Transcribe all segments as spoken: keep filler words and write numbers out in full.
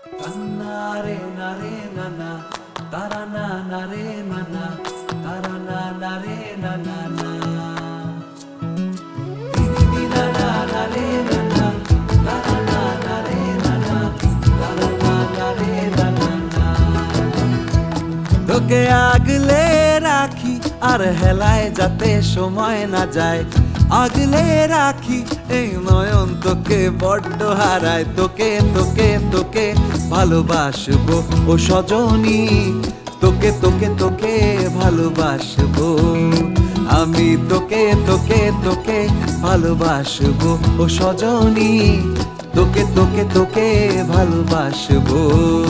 Tanare nare nana, tarana nare nana, tarana nare nana na. Didi nana nare nana, tarana nare nana, tarana nare nana na. তোকে আগলে রাখি আর হেলায় যাতে সময় না যায়, আগলে রাখি এই নয়ন তোকে বড্ড হারায়। তোকে তোকে তোকে ভালোবাসবো ও সজনী, তোকে তোকে তোকে ভালোবাসবো আমি, তোকে তোকে তোকে ভালোবাসবো ও সজনী, তোকে তোকে তোকে ভালোবাসবো।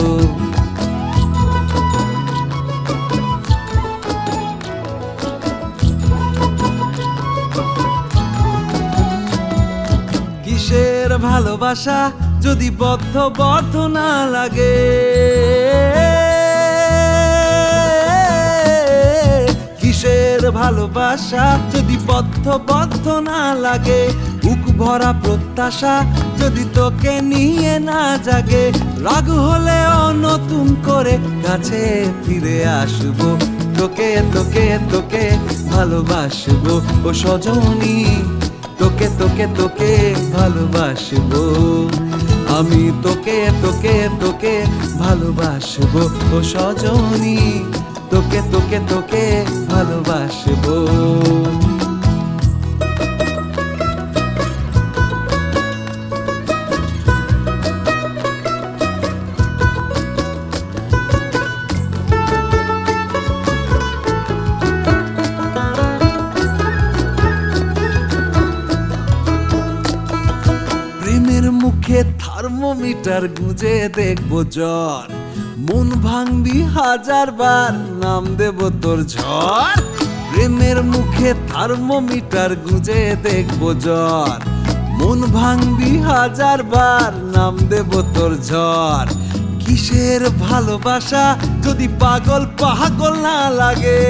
কিসের ভালোবাসা যদি বদ্ধ বদ্ধ না লাগে, কিসের ভালোবাসা যদি বদ্ধ বদ্ধ না লাগে, বুক ভরা প্রত্যাশা যদি তোকে নিয়ে না জাগে, রাগ হলেও নতুন করে কাছে ফিরে আসবো, তোকে তোকে তোকে ভালোবাসবো ও সজনী, তোকে তোকে তোকে ভালোবাসবো আমি, তোকে তোকে তোকে ভালোবাসবো ও সজনী, তোকে তোকে তোকে ভালোবাসবো। প্রেমের মুখে থার্মোমিটার গুঁজে দেখবো জ্বর, মন ভাঙবি হাজার বার নাম দেব তোর ঝড়। প্রেমের মুখে থার্মোমিটার গুঁজে দেখবো জ্বর, মন ভাঙবি হাজার বার নাম দেব তোর ঝড়। কিসের ভালোবাসা যদি পাগল পাগল না লাগে,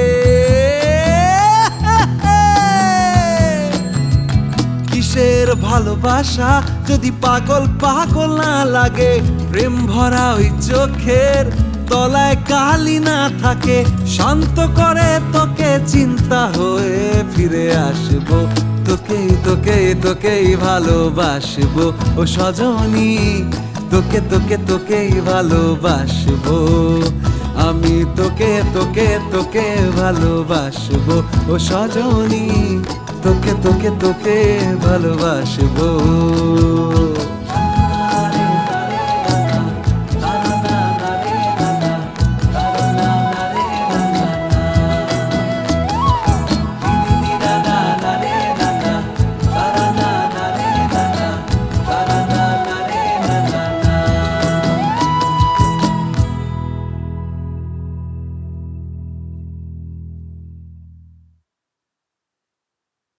কিসের ভালোবাসা যদি পাগল পাগল না লাগে, প্রেম ভরা ওই চোখের তলায় কালি না থাকে, শান্ত করে তোকে চিন্তা হয়ে ফিরে আসবো, তোকে তোকে তোকেই ভালোবাসবো ও সজনী, তোকে তোকে তোকেই ভালোবাসবো আমি, তোকে তোকে তোকে ভালোবাসবো ও সজনী, তোকে তোকে তোকে ভালোবাসবো।